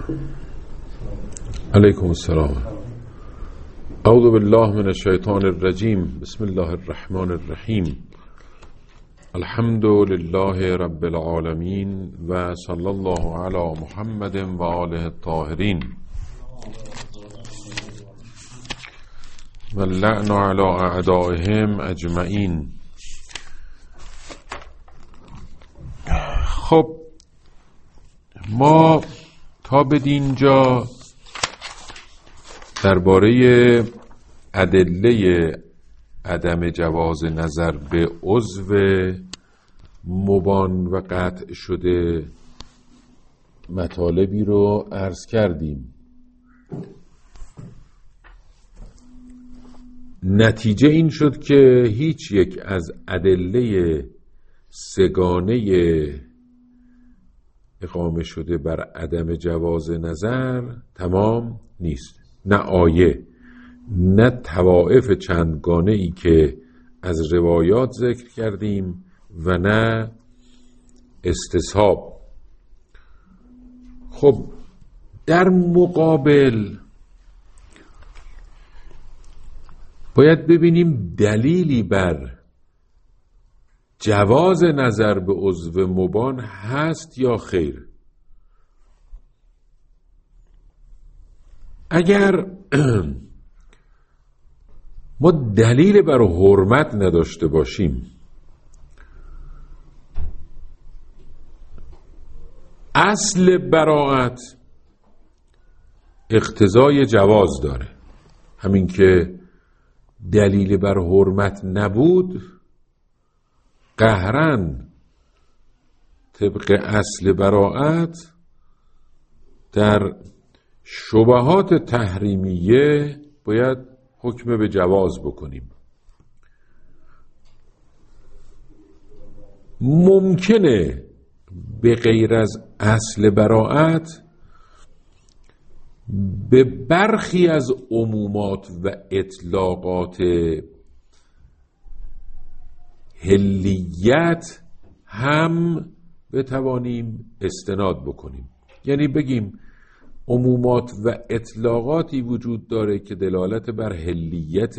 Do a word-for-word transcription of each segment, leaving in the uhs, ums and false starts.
علیکم السلام. اعوذ بالله من الشیطان الرجیم. بسم الله الرحمن الرحیم. الحمد لله رب العالمین و صلی الله علی محمد و آله الطاهرین و اللعن علی اعدائهم اجمعین. خب ما تا بدینجا درباره ادله عدم جواز نظر به عضو مبان و قطع شده مطالبی رو عرض کردیم. نتیجه این شد که هیچ یک از ادله سگانه اقامه شده بر عدم جواز نظر تمام نیست. نه آیه، نه طوائف چندگانه ای که از روایات ذکر کردیم و نه استصحاب. خب در مقابل باید ببینیم دلیلی بر جواز نظر به عضو مبان هست یا خیر. اگر ما دلیل بر حرمت نداشته باشیم، اصل براءت اقتضای جواز داره. همین که دلیل بر حرمت نبود، قهرن طبق اصل براءت در شبهات تحریمیه باید حکم به جواز بکنیم. ممکنه به غیر از اصل براءت به برخی از عمومات و اطلاقات حلیت هم بتوانیم استناد بکنیم. یعنی بگیم عمومات و اطلاقاتی وجود داره که دلالت بر حلیت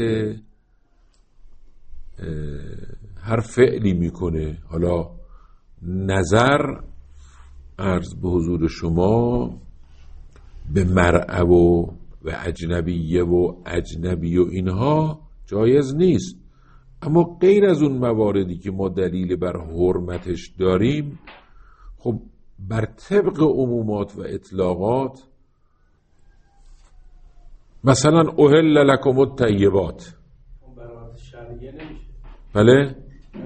هر فعلی میکنه. حالا نظر عرض به حضور شما به مرأة و و اجنبیه و اجنبی و اینها جایز نیست، اما غیر از اون مواردی که ما دلیل بر حرمتش داریم، خب بر طبق عمومات و اطلاقات، مثلا احل لکم الطیبات، براءت شرعیه نمیشه. بله؟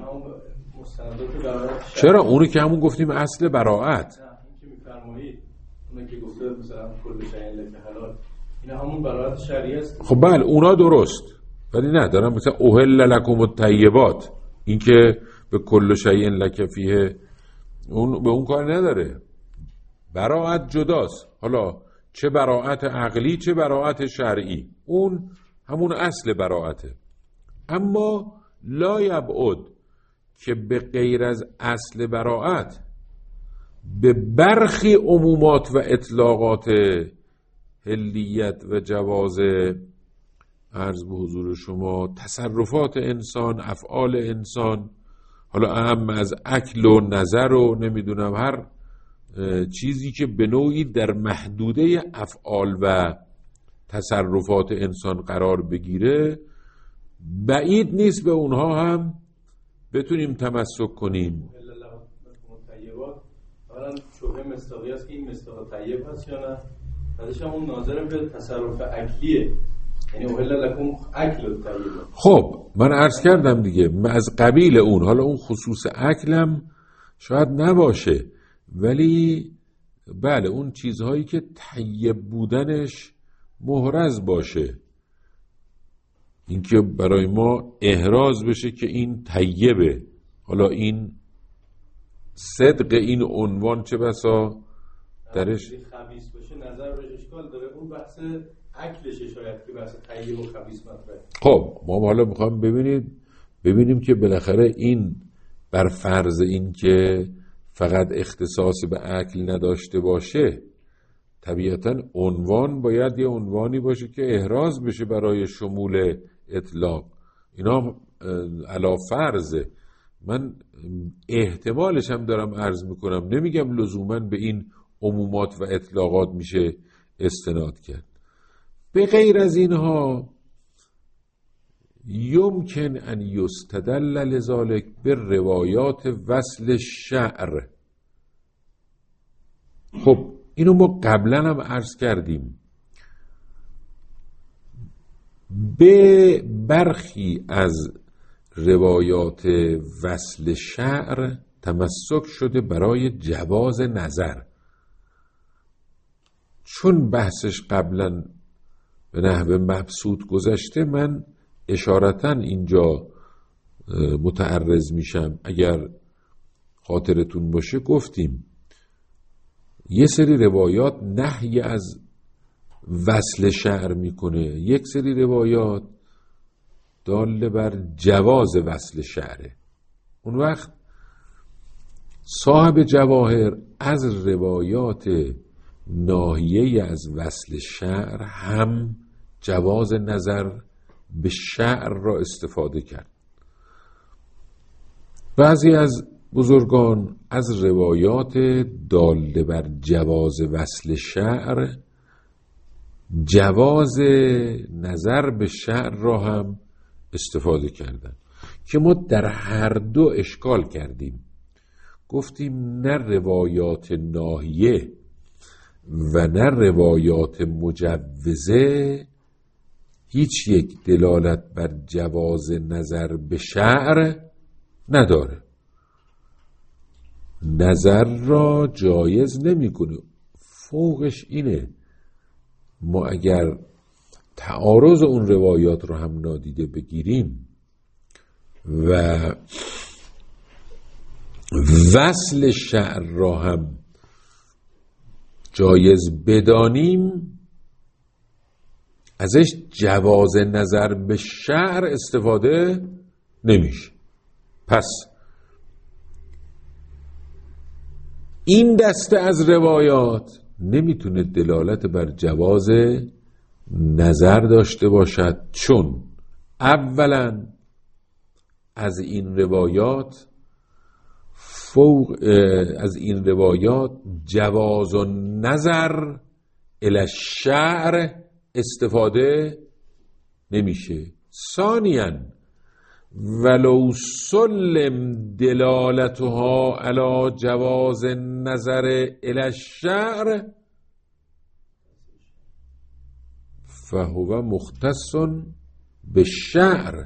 چرا؟ شرعیه. اونو که همون گفتیم اصل براءت. نه این که میفرمایید اونو که گفته مثلا کل شیء لک حلال، این همون براءت شرعیه است. خب بله اونا درست، ولی نه دارم مثلا احل لکم الطیبات، این که به کل شیء لک فیه، اون به اون کار نداره. براءت جداست. حالا چه براءت عقلی چه براءت شرعی، اون همون اصل براءته. اما لا یبعد که به غیر از اصل براءت به برخی عمومات و اطلاقات حلیت و جواز عرض به حضور شما تصرفات انسان، افعال انسان، حالا اهم از اکل و نظر و نمیدونم هر چیزی که به نوعی در محدوده افعال و تصرفات انسان قرار بگیره، بعید نیست به اونها هم بتونیم تمسک کنیم. اولا شبه مصداقی است که این مصداق طیب هست یا نه، بعدش هم اون ناظر به تصرف اکلیه، یعنی اوهل لکم اکل الطیب. خب من عرض کردم دیگه از قبیل اون، حالا اون خصوص اکلم شاید نباشه، ولی بله اون چیزهایی که طیب بودنش محرز باشه، اینکه برای ما احراز بشه که این طیبه. حالا این صدق این عنوان چه بسا درش خبیث باشه نظر بهش اشکال داره، اون بحث اکلشه شاید که بحث طیب و خبیث مطرحه. خب ما حالا میخوام ببینید ببینیم که بالاخره این بر فرض این که فقط اختصاص به اکل نداشته باشه، طبیعتاً عنوان باید یه عنوانی باشه که احراز بشه برای شمول اطلاق. اینا علی فرضه، من احتمالش هم دارم عرض میکنم، نمیگم لزوماً به این عمومات و اطلاقات میشه استناد کرد. به غیر از اینها یمکن ان یستدل لذالک به روایات وصل شعر. خب اینو ما قبلا هم عرض کردیم، به برخی از روایات وصل شعر تمسک شده برای جواز نظر. چون بحثش قبلا به نحو مبسوط گذشته، من اشارتاً اینجا متعرض میشم. اگر خاطرتون باشه گفتیم یه سری روایات نهی از وصل شعر میکنه، یک سری روایات دال بر جواز وصل شعره. اون وقت صاحب جواهر از روایات ناحیه از وصل شعر هم جواز نظر به شعر را استفاده کرد. بعضی از بزرگان از روایات داله بر جواز وصل شعر جواز نظر به شعر را هم استفاده کردند که ما در هر دو اشکال کردیم. گفتیم نه روایات ناحیه و نه روایات مجوزه هیچ یک دلالت بر جواز نظر به شعر نداره، نظر را جایز نمیکنه. فوقش اینه ما اگر تعارض اون روایات رو هم نادیده بگیریم و وصل شعر را هم جایز بدانیم، ازش جواز نظر به شعر استفاده نمیشه. پس این دسته از روایات نمیتونه دلالت بر جواز نظر داشته باشد، چون اولا از این روایات فوق از این روایات جواز و نظر الی الشعر استفاده نمیشه. ثانیاً ولو سلم دلالتها علی جواز نظر الی الشعر فهو مختص بالشعر.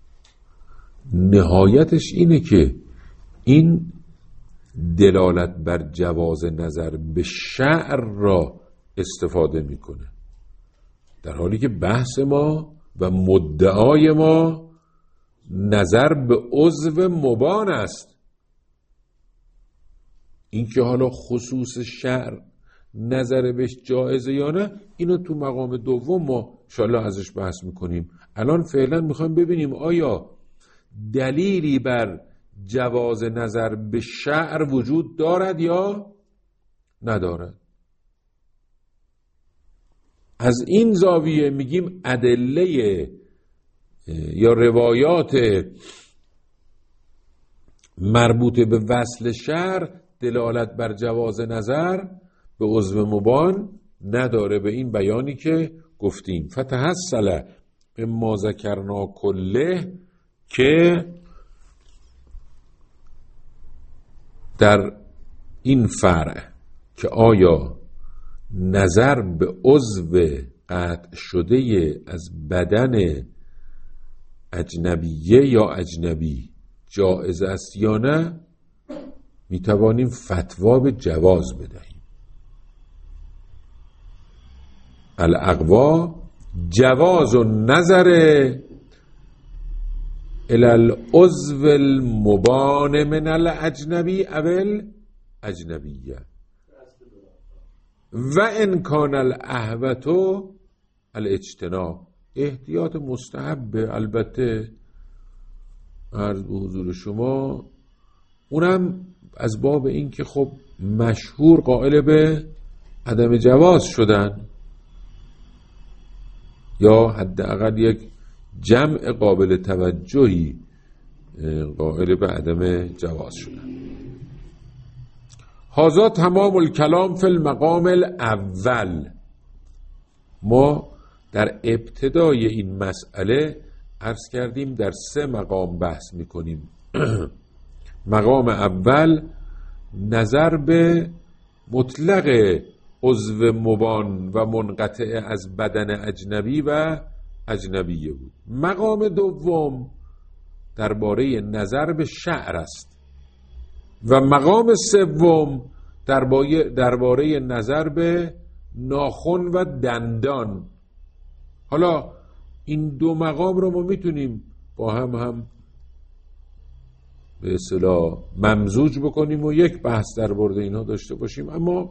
نهایتش اینه که این دلالت بر جواز نظر به شعر را استفاده میکنه، در حالی که بحث ما و مدعای ما نظر به عضو مبان است. این که حالا خصوص شعر نظر بهش جایزه یا نه، اینو تو مقام دوم ما انشاءالله ازش بحث میکنیم. الان فعلا میخوایم ببینیم آیا دلیلی بر جواز نظر به شعر وجود دارد یا ندارد. از این زاویه میگیم ادله یا روایات مربوط به وصل شعر دلالت بر جواز نظر به عضو مبان نداره، به این بیانی که گفتیم. فتحصل اما ذکرنا کله، که در این فرع که آیا نظر به عضو قطع شده از بدن اجنبیه یا اجنبی جائز است یا نه، میتوانیم فتوا به جواز بدهیم. الاقوا جواز النظر الی العضو المبان من الاجنبی اول اجنبیه و ان کان الاحوط الاجتناب. احتیاط مستحبه البته، عرض به حضور شما، اونم از باب این که خب مشهور قائل به عدم جواز شدن یا حداقل یک جمع قابل توجهی قائل به عدم جواز شدن. هذا تمام الکلام فی المقام الاول. ما در ابتدای این مسئله عرض کردیم در سه مقام بحث میکنیم. مقام اول نظر به مطلق عضو مبان و منقطع از بدن اجنبی و اجنبیه بود. مقام دوم درباره نظر به شعر است و مقام سوم درباره درباره نظر به ناخن و دندان. حالا این دو مقام رو ما میتونیم با هم هم به اصطلاح ممزوج بکنیم و یک بحث در مورد اینها داشته باشیم، اما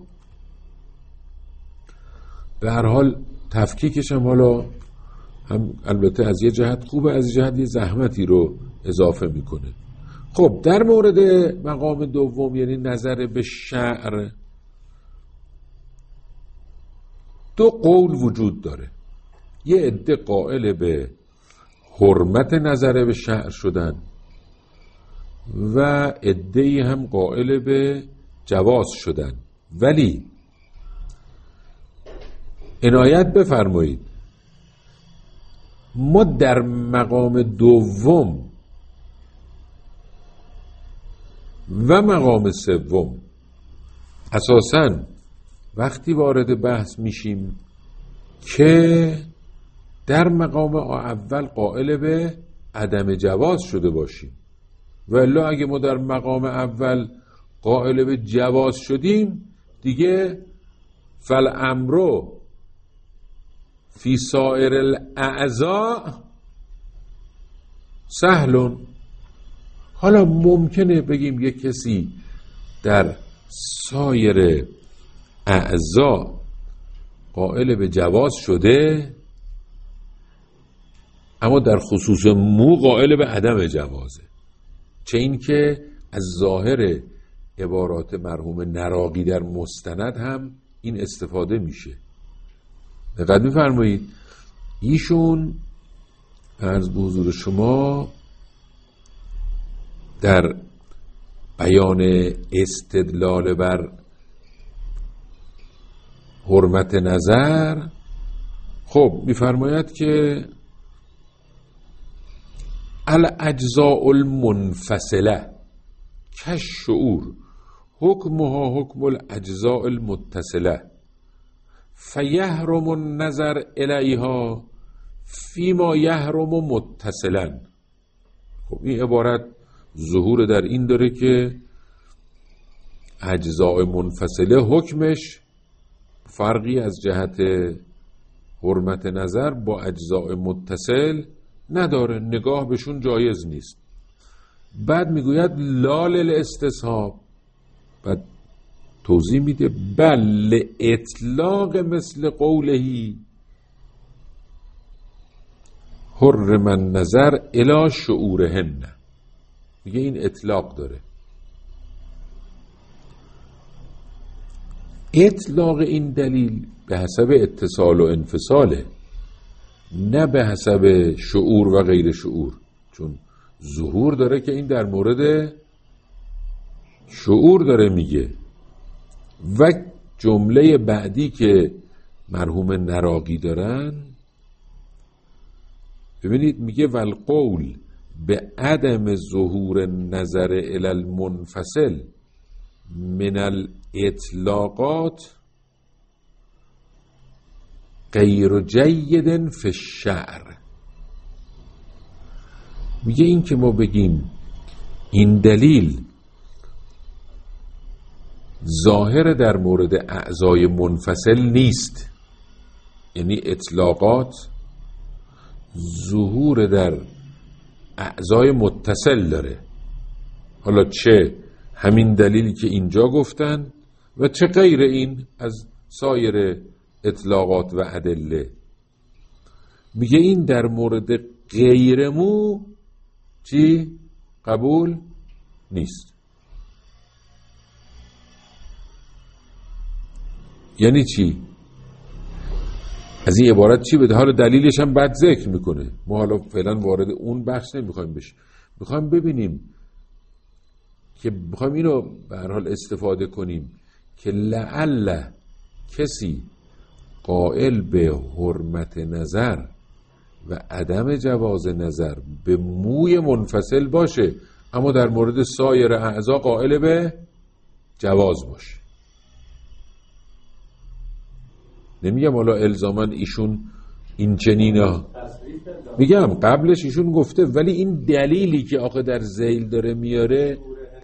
به هر حال تفکیکش هم حالا هم البته از یه جهت خوبه، از یه جهت یه زحمتی رو اضافه میکنه. خب در مورد مقام دوم یعنی نظر به شعر دو قول وجود داره. یه عده قائل به حرمت نظر به شعر شدن و عده‌ای هم قائل به جواز شدن، ولی عنایت بفرمایید ما در مقام دوم و مقام سوم اساساً وقتی وارد بحث میشیم که در مقام اول قائل به عدم جواز شده باشیم، ولی اگه ما در مقام اول قائل به جواز شدیم دیگه فالامر فی سائر الاعضاء سهل. حالا ممکنه بگیم یک کسی در سایر اعضا قائل به جواز شده اما در خصوص مو قائل به عدم جوازه، چه این که از ظاهر عبارات مرحوم نراقی در مستند هم این استفاده میشه. دقت می‌فرمایید ایشون عرض به حضور شما در بیان استدلال بر حرمت نظر خب می‌فرماید که الاجزاء المنفصله کالشعور حکمها حکم الاجزاء المتصله فیحرم النظر الیها فیما یحرم متصلا. خب این عبارت ظهور در این داره که اجزاء منفصله حکمش فرقی از جهت حرمت نظر با اجزاء متصل نداره، نگاه بهشون جایز نیست. بعد میگوید لا للاستصحاب، بعد توضیح میده بل اطلاق مثل قولهی حرم النظر الی شعورهن، میگه این اطلاق داره. اطلاق این دلیل به حسب اتصال و انفصاله، نه به حسب شعور و غیر شعور، چون ظهور داره که این در مورد شعور داره میگه. و جمله بعدی که مرحوم نراقی دارن ببینید میگه والقول به عدم ظهور نظر الی المنفصل من الاطلاقات غیر جید فی الشعر. میگه این که ما بگیم این دلیل ظاهر در مورد اعضای منفصل نیست، یعنی اطلاقات ظهور در اعضای متصل داره، حالا چه همین دلیلی که اینجا گفتن و چه غیر این از سایر اطلاقات و ادله. میگه این در مورد غیر مو چی قبول نیست. یعنی چی؟ از این عبارت چی بده؟ حالا دلیلش هم بعد ذکر میکنه. ما حالا فعلا وارد اون بخش نمیخوایم بشیم، میخوایم ببینیم که میخوایم اینو به هر حال استفاده کنیم که لعل کسی قائل به حرمت نظر و عدم جواز نظر به موی منفصل باشه، اما در مورد سایر اعضا قائل به جواز باشه. نمیگم حالا الزاما ایشون این چنینا، میگم قبلش ایشون گفته، ولی این دلیلی که آخه در ذیل داره میاره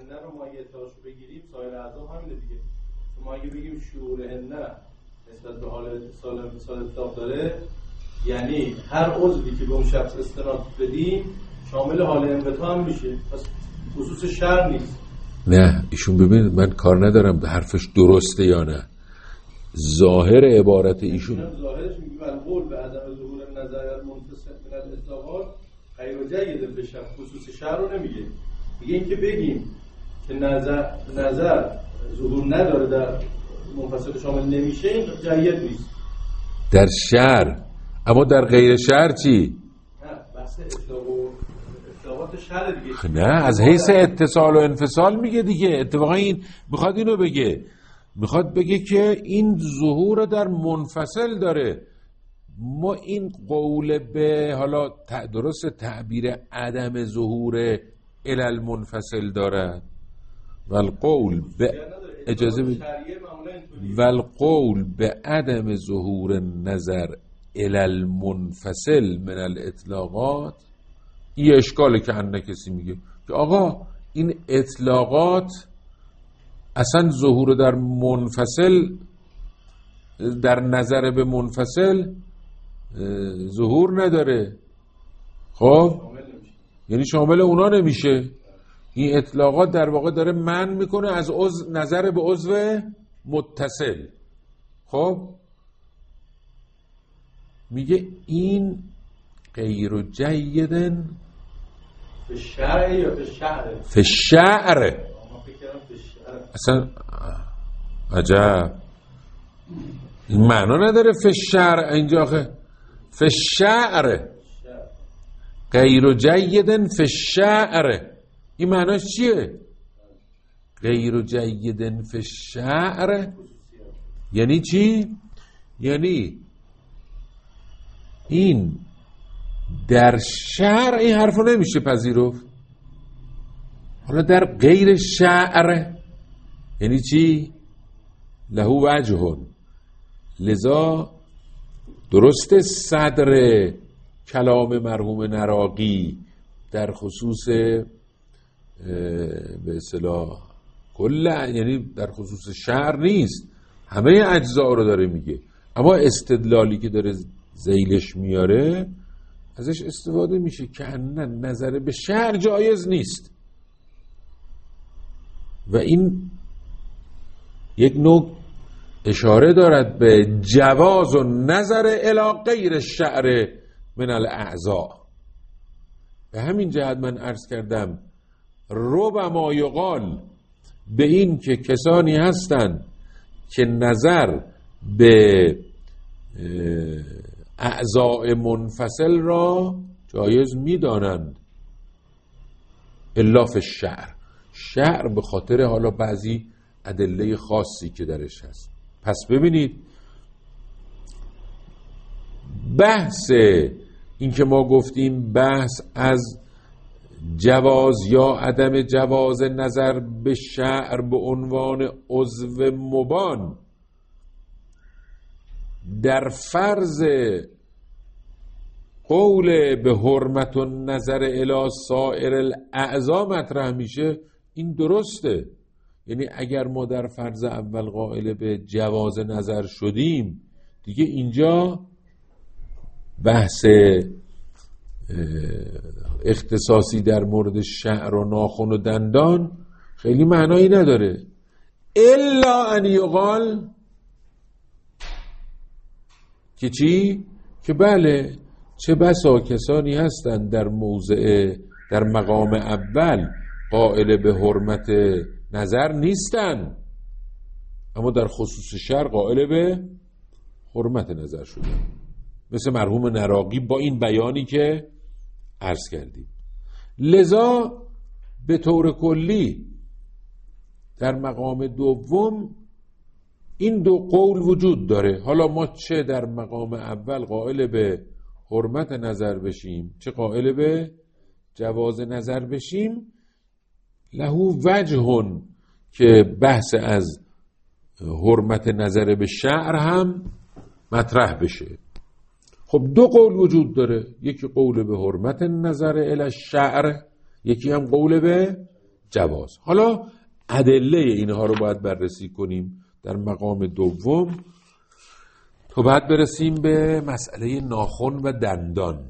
ما اگه بگیم شعور هنه نسبت به حال سال سال اطلاق داره، یعنی هر عضوی که به اون شخص استناد بدیم شامل حال انبتا هم میشه، پس خصوص شر نیست. نه ایشون ببینید من کار ندارم حرفش درسته یا نه، ظاهر عبارت ایشون ظاهرش میگه القول به عدم ظهور نظر منفصل من الاطلاقات غیر جید به شر، خصوص شر رو نمیگه. میگه اینکه بگیم که نظر نظر ظهور نداره در منفصل شامل نمیشه، این جید نیست در شر. اما در غیر شر چی؟ نه بحث اطلاق و اطلاقات شر دیگه. نه از حیث اتصال و انفصال میگه دیگه. اتفاقا این میخواد اینو بگه، میخواد بگه که این ظهور در منفصل داره. ما این قول به حالا درست تعبیر عدم ظهور الال منفصل دارد والقول به اجازه بید والقول به عدم ظهور نظر الال منفصل من الاطلاقات، این اشکاله که انه کسی میگه که آقا این اطلاقات اصلا ظهور در منفصل در نظر به منفصل ظهور نداره، خب یعنی شامل اونا نمیشه. این اطلاقات در واقع داره منع میکنه از عضو نظر به عضو متصل. خب میگه این غیر جیدن به شرع یا به شعر؟ به شعر. اصلا عجب این معنا نداره فشر اینجا، فشعر غیر جیدن فشعر، این معناش چیه؟ غیر جیدن فشعر یعنی چی؟ یعنی این در شعر این حرفو نمیشه پذیرفت، حالا در غیر شعر یعنی چی؟ له وجه. لذا درست صدر کلام مرحوم نراقی در خصوص به اصطلاح کل، یعنی در خصوص شعر نیست، همه اجزا رو داره میگه، اما استدلالی که داره ذیلش میاره ازش استفاده میشه که نه نظر به شعر جایز نیست. و این یک نوع اشاره دارد به جواز و نظر الی غیر الشعر من الاعضاء. به همین جهت من عرض کردم ربما یقال به این که کسانی هستند که نظر به اعضاء منفصل را جایز میدانند الا فی الشعر، شعر به خاطر حالا بعضی ادله خاصی که درش هست. پس ببینید بحث این که ما گفتیم بحث از جواز یا عدم جواز نظر به شعر به عنوان عضو مبان در فرض قول به حرمت و نظر الی سایر الاعضا مطرح میشه، این درسته. یعنی اگر ما در فرض اول قائل به جواز نظر شدیم دیگه اینجا بحث اختصاصی در مورد شعر و ناخن و دندان خیلی معنایی نداره، الا ان یقال که چی؟ که بله چه بسا کسانی هستند در موضع در مقام اول قائل به حرمت نظر نیستن، اما در خصوص شرع قائل به حرمت نظر شده، مثل مرحوم نراقی با این بیانی که عرض کردیم. لذا به طور کلی در مقام دوم این دو قول وجود داره. حالا ما چه در مقام اول قائل به حرمت نظر بشیم چه قائل به جواز نظر بشیم، لهو وجهون که بحث از حرمت نظر به شعر هم مطرح بشه. خب دو قول وجود داره، یکی قول به حرمت نظر الی الشعر، یکی هم قول به جواز. حالا ادله اینها رو باید بررسی کنیم در مقام دوم تو بعد برسیم به مسئله ناخن و دندان.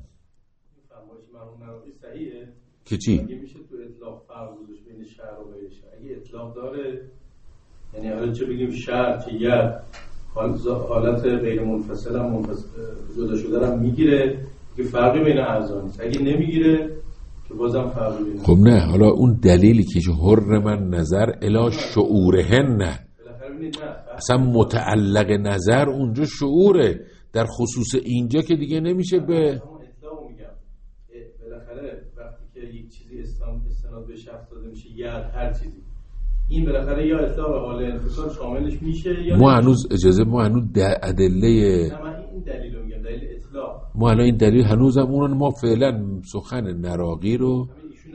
که چی؟ اگه میشه تو اطلاق فرق گذاشت بین شعر و غیر شعر، اگه اطلاق داره یعنی حالا چه بگیم شعر که ید حالت غیر منفصل هم منفصل جدا شده هم میگیره که فرقی بین اعضا نیست، اگه نمیگیره که بازم فرقی بین. خب نه، حالا اون دلیلی که حرم نظر الی شعورهن نه اصلا متعلق نظر اونجا شعوره، در خصوص اینجا که دیگه نمیشه به اطلاق میگم بالاخره وقتی که یک چیزی استناد به شخص داده میشه یا هر چیزی این بالاخره یا اطلاق حال انفصال شاملش میشه یا ما هنوز اجازه ما هنوز ادله نه من این دلیل رو میگم دلیل اطلاق ما الان این دلیل هنوزم اون ما فعلا سخن نراقی رو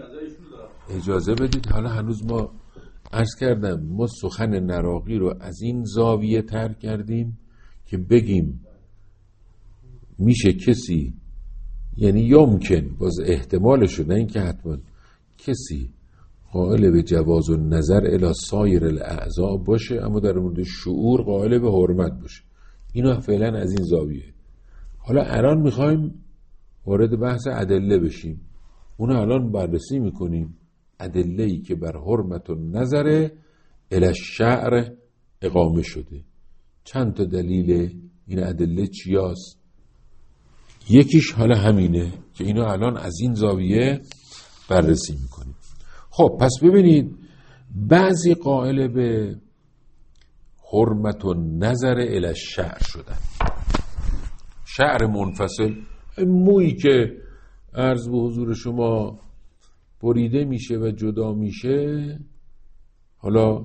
اجازه بدید. حالا هنوز ما عرض کردم ما سخن نراقی رو از این زاویه تر کردیم که بگیم میشه کسی یعنی یمکن باز احتمالشو نه اینکه حتما کسی قائل به جواز و نظر الی سایر الاعضاء باشه اما در مورد شعور قائل به حرمت باشه. اینو فعلا از این زاویه. حالا الان میخوایم وارد بحث ادله بشیم، اونو الان بررسی میکنیم. ادله‌ای که بر حرمت و نظر الی الشعر اقامه شده. چند تا دلیل این ادله چیاست؟ یکیش حالا همینه که اینو الان از این زاویه بررسی میکنیم. خب پس ببینید بعضی قائل به حرمت و نظر الی الشعر شدن. شعر منفصل، مویی که عرض به حضور شما بریده میشه و جدا میشه، حالا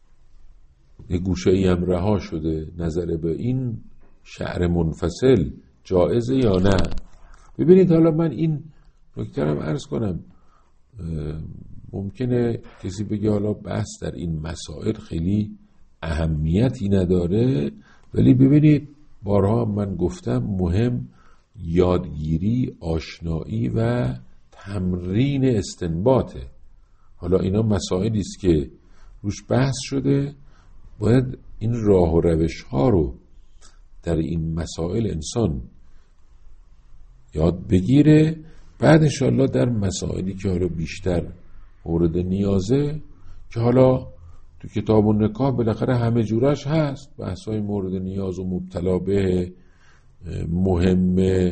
یه گوشه ای هم رها شده، نظر به این شعر منفصل جایزه یا نه؟ ببینید حالا من این نکته رو عرض کنم. ممکنه کسی بگه حالا بحث در این مسائل خیلی اهمیتی نداره، ولی ببینید بارها من گفتم مهم یادگیری، آشنایی و تمرین استنباطه. حالا اینا مسائلی است که روش بحث شده، باید این راه و روش ها رو در این مسائل انسان یاد بگیره. بعد انشاءالله در مسائلی که حالا بیشتر مورد نیازه که حالا تو کتاب و نکاح بالاخره همه جورش هست، بحثای مورد نیاز و مبتلا به مهم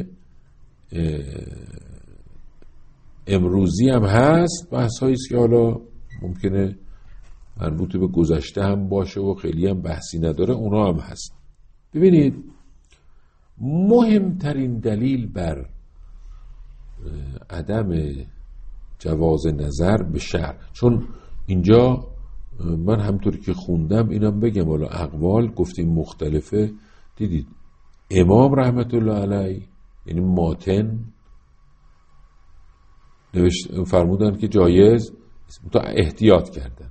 امروزی هم هست، بحثایی است که حالا ممکنه مربوط به گذشته هم باشه و خیلی هم بحثی نداره، اونا هم هست. ببینید مهمترین دلیل بر عدم جواز نظر به شرع، چون اینجا من همطوری که خوندم اینم بگم، حالا اقوال گفتیم مختلفه. دیدید امام رحمت الله علیه یعنی ماتن نوشت فرمودن که جایز، تا احتیاط کردن.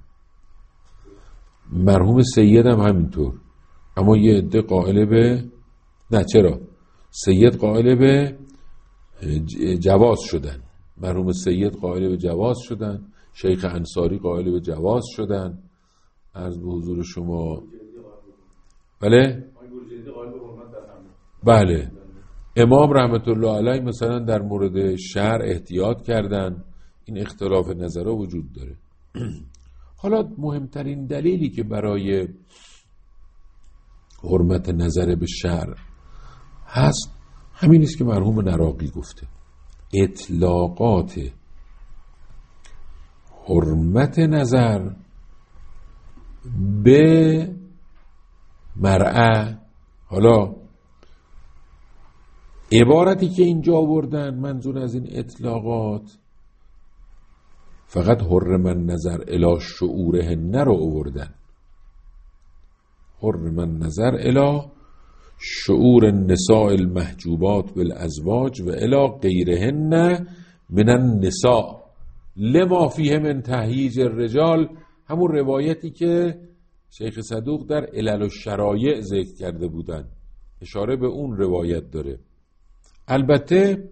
مرحوم سید هم همینطور، اما یه عده قائل به نه، چرا سید قائل به جواز شدن، مرحوم سید قائل به جواز شدن، شیخ انصاری قائل به جواز شدن. عرض به حضور شما بله بله امام رحمت الله علیه مثلا در مورد شرع احتیاط کردن. این اختلاف نظرها وجود داره. حالا مهمترین دلیلی که برای حرمت نظر به شرع هست همین است که مرحوم نراقی گفته، اطلاقات حرمت نظر به مرعه. حالا عبارتی که اینجا آوردن منظور از این اطلاقات فقط حرم النظر الی شعورهن رو آوردن. حرم النظر الی شعور النساء المحجوبات بالازواج و الی غیرهن من النساء لما فیه من تهییج الرجال، همون روایتی که شیخ صدوق در علل الشرایع ذکر کرده بودن، اشاره به اون روایت داره. البته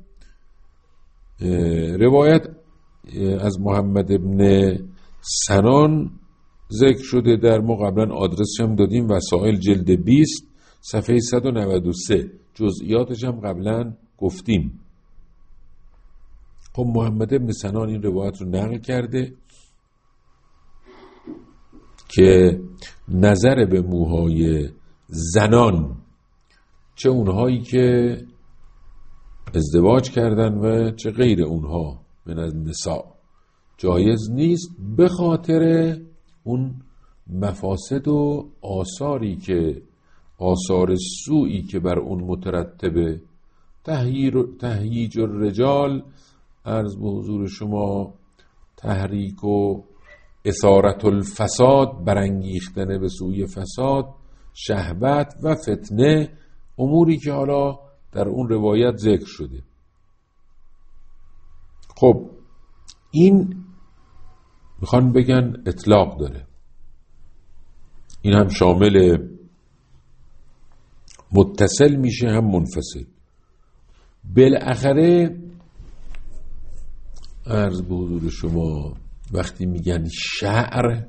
روایت از محمد ابن سنان ذکر شده، در ما قبلا آدرسش هم دادیم، وسائل جلد بیست صفحه صد و نود و سه، جزئیاتش هم قبلا گفتیم. خب محمد ابن سنان این روایت رو نقل کرده که نظر به موهای زنان، چه اونهایی که ازدواج کردن و چه غیر اونها من النساء، جایز نیست به خاطر اون مفاسد و آثاری که آثار سوئی که بر اون مترتبه، تهییج الرجال، عرض به حضور شما تحریک و اثارت الفساد، برانگیختن به سوی فساد، شهوت و فتنه، اموری که حالا در اون روایت ذکر شده. خب این میخوان بگن اطلاق داره، این هم شامل متصل میشه هم منفصل. بالاخره عرض به حضور شما وقتی میگن شعر،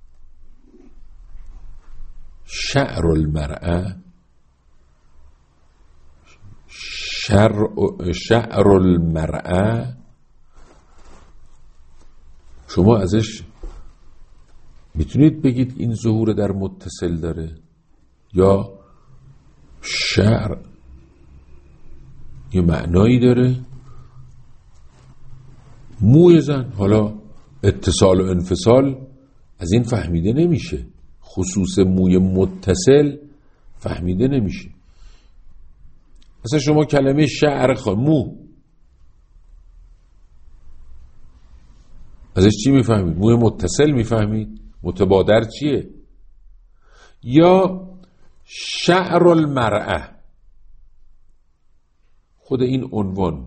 شعر المرأه، شعر, شعر المرأه، شما ازش میتونید بگید این ظهور در متصل داره، یا شعر یه معنایی داره. موی زن، حالا اتصال و انفصال از این فهمیده نمیشه، خصوص موی متصل فهمیده نمیشه. مثلا شما کلمه شعر خواهد مو، ازش چی میفهمید؟ موی متصل میفهمید؟ متبادر چیه؟ یا شعر المرأه، خود این عنوان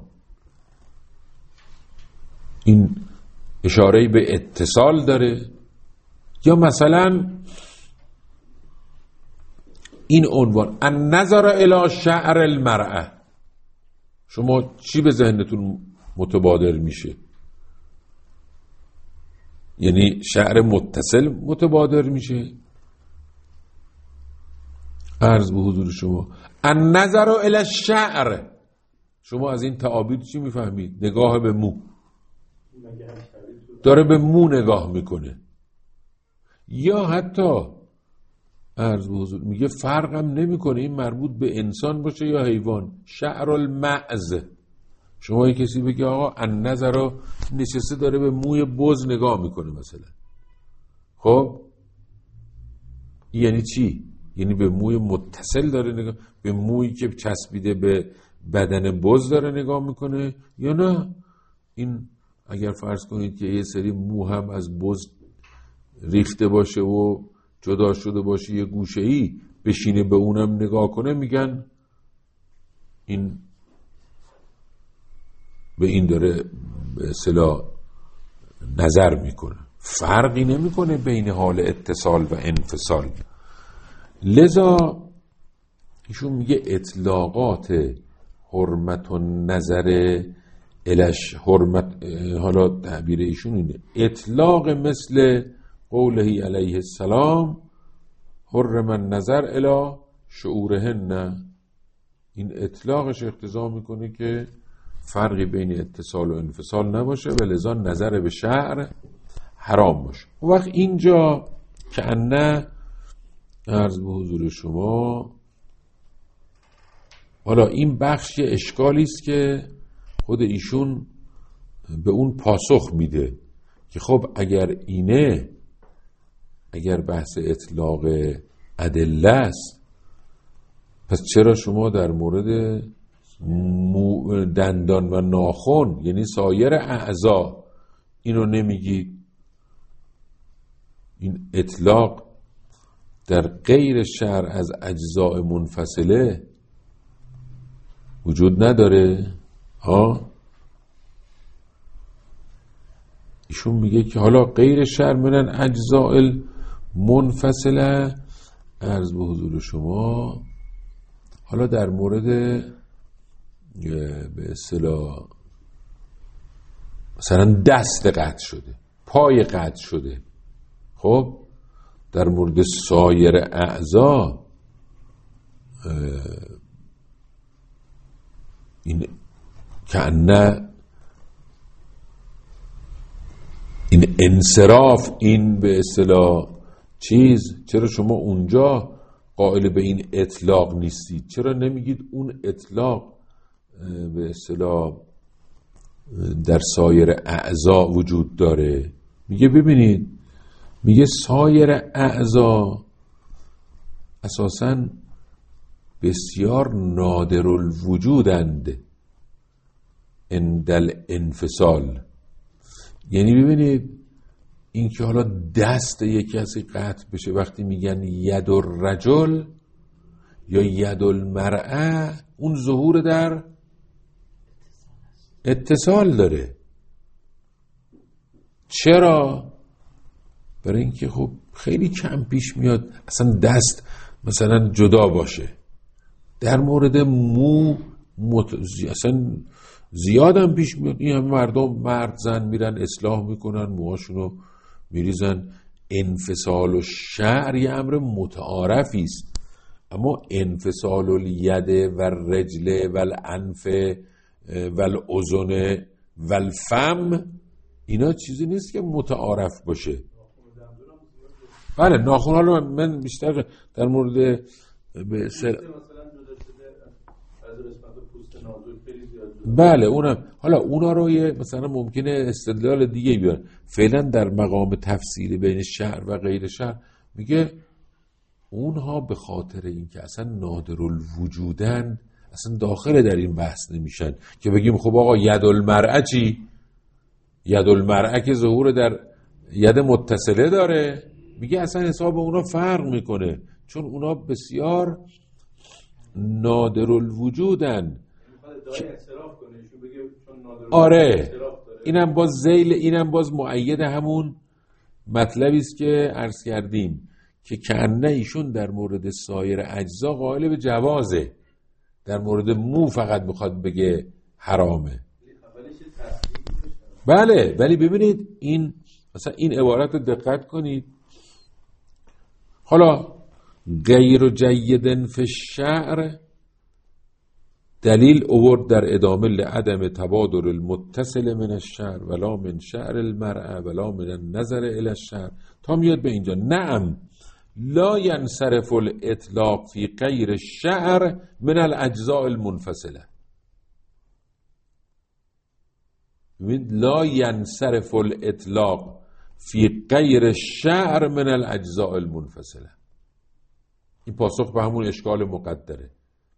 این اشاره به اتصال داره. یا مثلا این عنوان النظر الی شعر المرأه، شما چی به ذهنتون متبادر میشه؟ یعنی شعر متصل متبادر میشه. عرض به حضور شما النظر الی الشعر، شما از این تعابیر چی میفهمید؟ نگاه به مو، داره به مو نگاه میکنه. یا حتی عرض به حضور میگه فرقم نمیکنه این مربوط به انسان باشه یا حیوان، شعر المعز، شما یه کسی بگه آقا النظر رو نشسته داره به موی بز نگاه میکنه مثلا، خب یعنی چی؟ یعنی به موی متصل داره نگاه، به مویی که چسبیده به بدن بز داره نگاه میکنه، یا نه این اگر فرض کنید که یه سری مو هم از بز ریخته باشه و جدا شده باشه یه گوشه‌ای بشینه به اونم نگاه کنه، میگن این به این داره به اصطلاح نظر میکنه، فرقی نمیکنه بین حال اتصال و انفصال. لذا ایشون میگه اطلاقات حرمت و نظر الش حرمت، حالا تعبیر ایشون اینه، اطلاق مثل قوله علیه السلام حرم النظر الی شعورهن، این اطلاقش اقتضا میکنه که فرقی بین اتصال و انفصال نباشه و لذا نظر به شعر حرام باشه. اون وقت اینجا که انه عرض به حضور شما، حالا این بخش یه اشکالی است که خود ایشون به اون پاسخ میده که خب اگر اینه، اگر بحث اطلاق ادله است. پس چرا شما در مورد مو دندان و ناخن یعنی سایر اعضا اینو نمیگید؟ این اطلاق در غیر شرع از اجزاء منفصله وجود نداره ها؟ ایشون میگه که حالا غیر شرع من اجزاء منفصله. عرض به حضور شما حالا در مورد به اصطلاح مثلا دست قطع شده، پای قطع شده، خب در مورد سایر اعضا این کأنه این انصراف، این به اصطلاح چیز، چرا شما اونجا قائل به این اطلاق نیستید؟ چرا نمیگید اون اطلاق به اصطلاح در سایر اعضا وجود داره؟ میگه ببینید، میگه سایر اعضا اساساً بسیار نادر الوجودند عند الانفصال. یعنی ببینید این که حالا دست یک کسی قطع بشه، وقتی میگن ید الرجل یا ید المرأه، اون ظهور در اتصال داره. چرا؟ برای اینکه خب خیلی کم پیش میاد اصلا دست مثلا جدا باشه. در مورد مو مت... اصلا زیادم پیش میاد. این همه مردم مرد زن میرن اصلاح میکنن، موهاشونو میریزن. انفصال و شعر یه امر متعارفی است، اما انفصال الید و رجل و الانف و الاذن و الفم اینا چیزی نیست که متعارف باشه. بله ناخن، حالا من بیشتر در مورد به سر... بله اونم، حالا اونا رو یه مثلا ممکنه استدلال دیگه بیارن. فعلا در مقام تفصیلی بین شرع و غیر شرع میگه اونها به خاطر اینکه اصلا نادر الوجودن اصلا داخل در این بحث نمیشن که بگیم خب آقا ید المرأه چی؟ ید المرأه که ظهور در ید متصله داره، میگه اصلا حساب اونا فرق میکنه چون اونا بسیار نادر الوجودن. آره اینم باز زیل، اینم باز مؤید همون مطلبی است که عرض کردیم که کنه ایشون در مورد سایر اجزا قائل به جوازه، در مورد مو فقط میخواد بگه حرامه. بله ولی ببینید این مثلا این عبارت رو دقت کنید. حالا غیر جیدن فی الشعر دلیل اوورد در ادامه لعدم تبادر المتصل من الشعر ولا من شعر المرأة ولا من النظر الى الشعر تا میاد به اینجا. نعم لا ینصرف الاطلاق فی غیر الشعر من الاجزاء المنفصله. لا ینصرف الاطلاق فی غیر الشعر من الاجزاء المنفصله. این پاسخ به همون اشکال مقدره.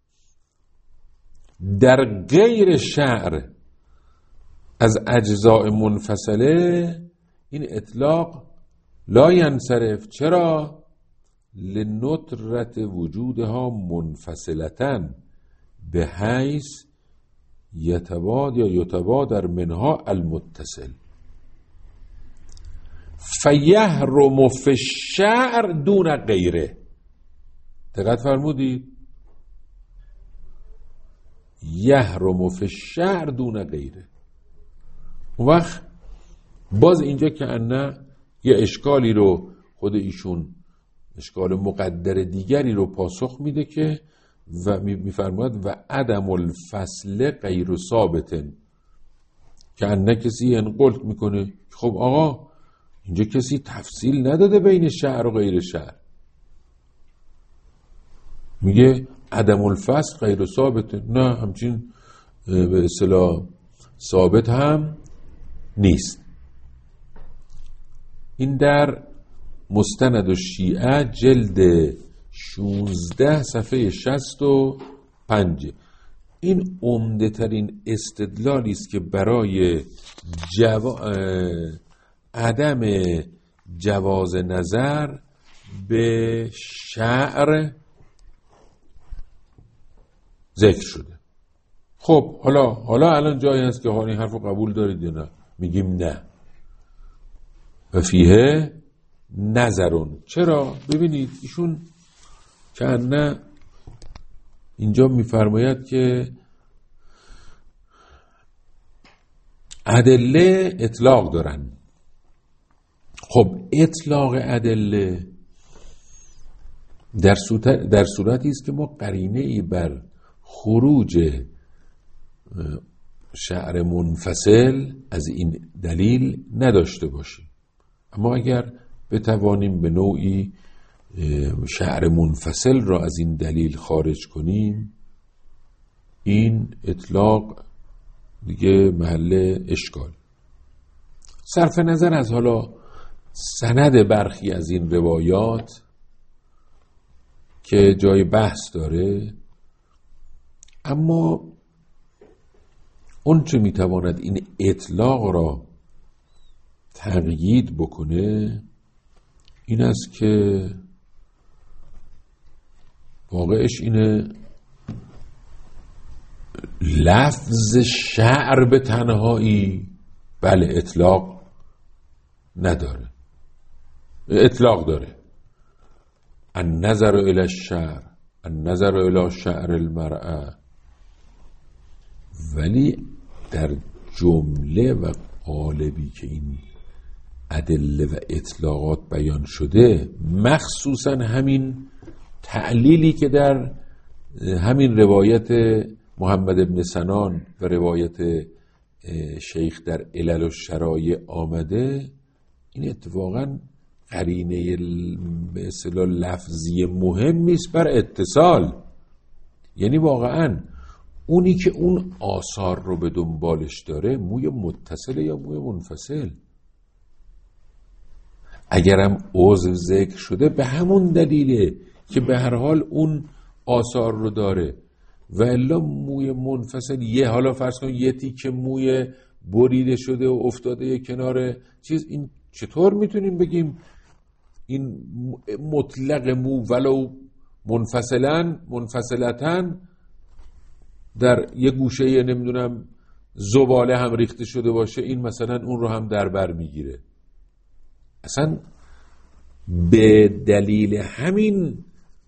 در غیر شعر از اجزاء منفصله این اطلاق لا ینصرف. چرا؟ لندرت وجودها منفصلتن به حیث یتباد یا یتبادر منها المتصل فیحرم فی الشعر دون غیره. دقت فرمودید؟ یحرم فی الشعر دون غیره. اون وقت باز اینجا که انه یه اشکالی رو خود ایشون، اشکال مقدر دیگری رو پاسخ میده که و میفرماید و عدم الفصل غیر ثابتن، که انه کسی انقلت میکنه خب آقا اینجا کسی تفصیل نداده بین شعر و غیر شعر. میگه عدم الفصل غیر ثابت. نه همچین به اصطلاح ثابت هم نیست. این در مستند الشیعه جلد شانزده صفحه شصت و پنج. این عمده ترین استدلالی است که برای جوا... عدم جواز نظر به شعر ذکر شده. خب حالا حالا الان جایی هست که این حرف رو قبول دارید یا نه؟ میگیم نه. و فیه نظرون. چرا؟ ببینید ایشون که نه اینجا میفرماید که ادله اطلاق دارن. خب اطلاق ادله در صورت در صورتی است که ما قرینه ای بر خروج شعر منفصل از این دلیل نداشته باشیم. اما اگر بتوانیم به نوعی شعر منفصل را از این دلیل خارج کنیم، این اطلاق دیگه محل اشکال. صرف نظر از حالا سند برخی از این روایات که جای بحث داره، اما اون چه میتواند این اطلاق را تقیید بکنه این است که واقعش اینه لفظ شعر به تنهایی بله اطلاق نداره، اطلاق داره. النظر الی الشعر، النظر الی شعر المرأة، ولی در جمله و قالبی که این ادله و اطلاقات بیان شده، مخصوصا همین تعلیلی که در همین روایت محمد ابن سنان و روایت شیخ در علل و شرایع آمده، این اتفاقا قرینه به اصطلاح لفظی مهمی است بر اتصال. یعنی واقعا اونی که اون آثار رو به دنبالش داره موی متصل یا موی منفصل. اگرم عضو ذکر شده به همون دلیله که به هر حال اون آثار رو داره، و الا موی منفصل یه حالا فرض کن یه تیکه موی بریده شده و افتاده یه کنار چیز، این چطور میتونیم بگیم این مطلق مو ولو منفصلا منفصلتن در یه گوشه نمیدونم زباله هم ریخته شده باشه این مثلا اون رو هم در بر میگیره؟ اصلا به دلیل همین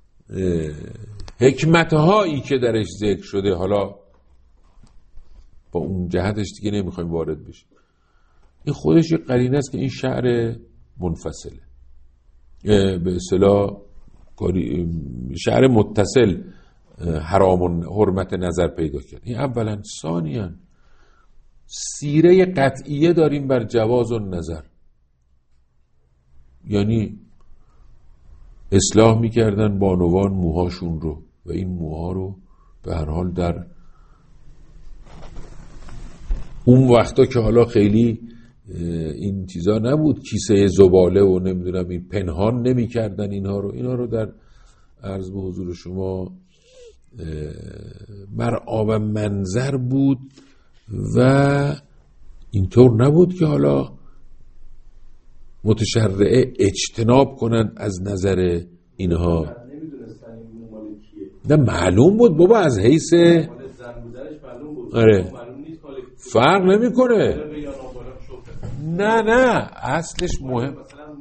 حکمتهایی که درش ذکر شده، حالا با اون جهتش دیگه نمیخوایم وارد بشیم، این خودش یه قرینه است که این شعر منفصله، به اصطلاح شعر متصل حرام حرمت نظر پیدا کرد. این اولا. ثانیاً سیره قطعیه داریم بر جواز النظر، یعنی اصلاح میکردن بانوان موهاشون رو و این موها رو به هر حال در اون وقتا که حالا خیلی این چیزا نبود، کیسه زباله و نمیدونم این پنهان نمیکردن اینها رو اینها رو در عرض به حضور شما مرعا و منظر بود و اینطور نبود که حالا متشرعه اجتناب کنند از نظر اینها. نه معلوم بود بابا، از حیث آره فرق نمیکنه. نه نه اصلش مهم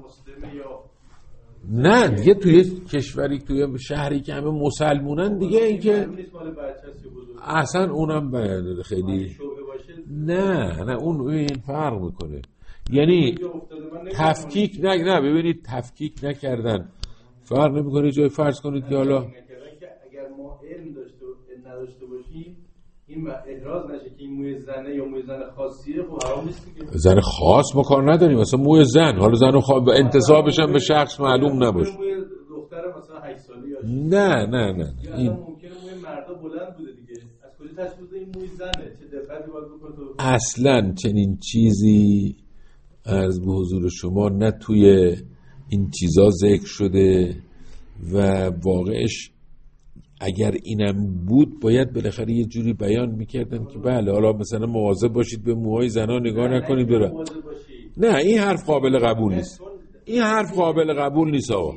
نه دیگه توی کشوری توی شهری که همه مسلمونن دیگه این که اصلا اونم خیلی نه نه اون این فرق میکنه. یعنی تفکیک نه نه ببینید تفکیک نکردن، فرق نمیکنه. جای فرض کنید که حالا اگر ما علم داشته نداشته باشیم این احراز نشه که این موی زنه یا موی زن خاصیه، خب حرام نیست دیگه. زن خاص ما کار نداریم، مثلا موی زن، حالا زن و خاص انتسابش هم به شخص معلوم نباشه. موی دختر مثلا هشت ساله یا نه نه نه این ممکنه موی مردا بلند بوده دیگه، از کجا تشخیص این موی زنه؟ چه دقتی باید بکنه تو اصلا چنین چیزی عرض به حضور شما نه توی این چیزا ذکر شده و واقعش اگر اینم بود باید بالاخره یه جوری بیان میکردن که بله حالا مثلا مواظب باشید به موهای زنا نگاه نکنید برا. نه این حرف قابل قبول نیست، این حرف قابل قبول نیست آقا.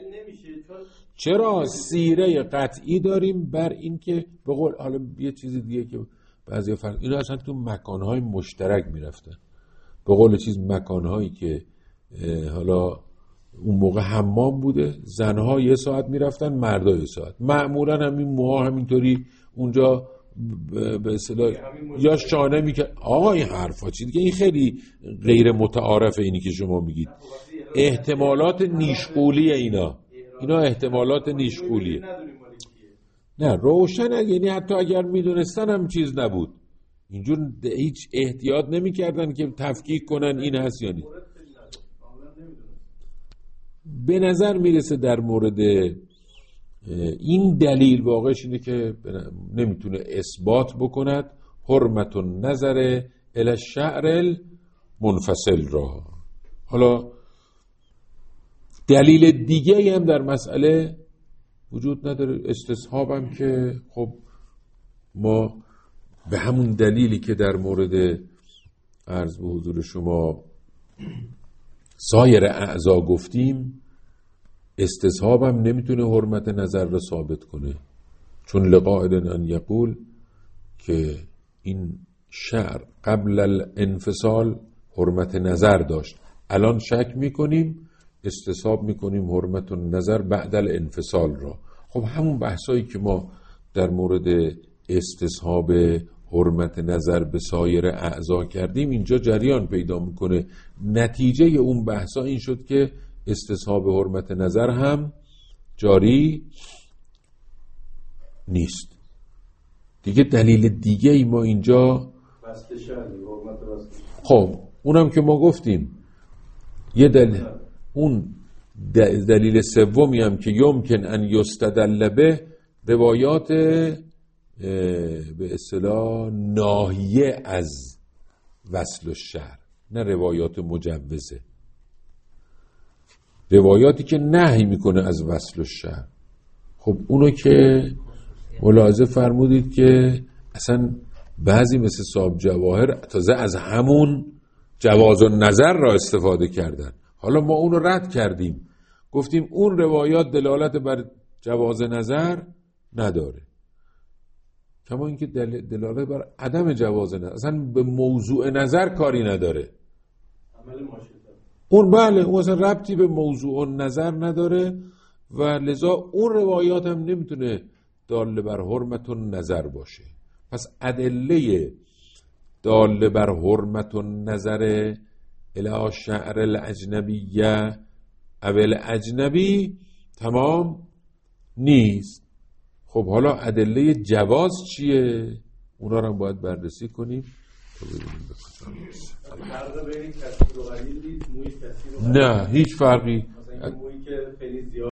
چرا؟ سیره قطعی داریم بر این که به قول حالا یه چیز دیگه که بعضی فرق اینا اصلا تو مکانهای مشترک میرفتن، به قول چیز مکانهایی که حالا اون موقع حمام بوده، زنها یه ساعت میرفتن مردا یه ساعت، معمولا همین موها همینطوری اونجا به اصطلاح یا شانه میکرد. آقا این حرفا چی دیگه؟ این خیلی غیر متعارف اینی که شما میگید، احتمالات نیشغولی اینا اینا احتمالات نیشغولیه. نه روشن، یعنی حتی اگر میدونستن هم چیز نبود، اینجور هیچ احتیاط نمیکردن که تفکیک کنن این هست یا نیست. به نظر میرسه در مورد این دلیل واقعش اینه که نمیتونه اثبات بکند حرمت النظر الی الشعر المنفصل را. حالا دلیل دیگه هم در مسئله وجود نداره، استصحابم که خب ما به همون دلیلی که در مورد عرض به حضور شما سایر اعضا گفتیم، استصحابم نمیتونه حرمت نظر را ثابت کنه، چون لقائد ان یقول که این شعر قبل الانفصال حرمت نظر داشت، الان شک میکنیم استصحاب میکنیم حرمت النظر بعد الانفصال را. خب همون بحثایی که ما در مورد استصحاب حرمت نظر به سایر اعضا کردیم اینجا جریان پیدا میکنه. نتیجه اون بحثا این شد که استصحاب حرمت نظر هم جاری نیست دیگه. دلیل دیگه ای ما اینجا خب اونم که ما گفتیم یه دلیل، اون دلیل سومی هم که یمکن ان یستدل به روایات به اصطلاح ناهیه از وصل الشعر، نه روایات مجوزه، روایاتی که نهی میکنه از وصل الشعر. خب اونو که ملاحظه فرمودید که اصلا بعضی مثل صاحب جواهر تازه از همون جواز النظر را استفاده کردن. حالا ما اونو رد کردیم، گفتیم اون روایات دلالت بر جواز نظر نداره، کما اینکه دل... دلالت بر عدم جواز نظر، اصلا به موضوع نظر کاری نداره. اون بله اون اصلا ربطی به موضوع نظر نداره و لذا اون روایات هم نمیتونه داله بر حرمت النظر باشه. پس ادله داله بر حرمت النظر الی شعر الاجنبیه اول اجنبی تمام نیست. خب حالا ادله جواز چیه؟ اونا رو هم باید بررسی کنیم تا ببینیم بکنم. نه هیچ فرقی.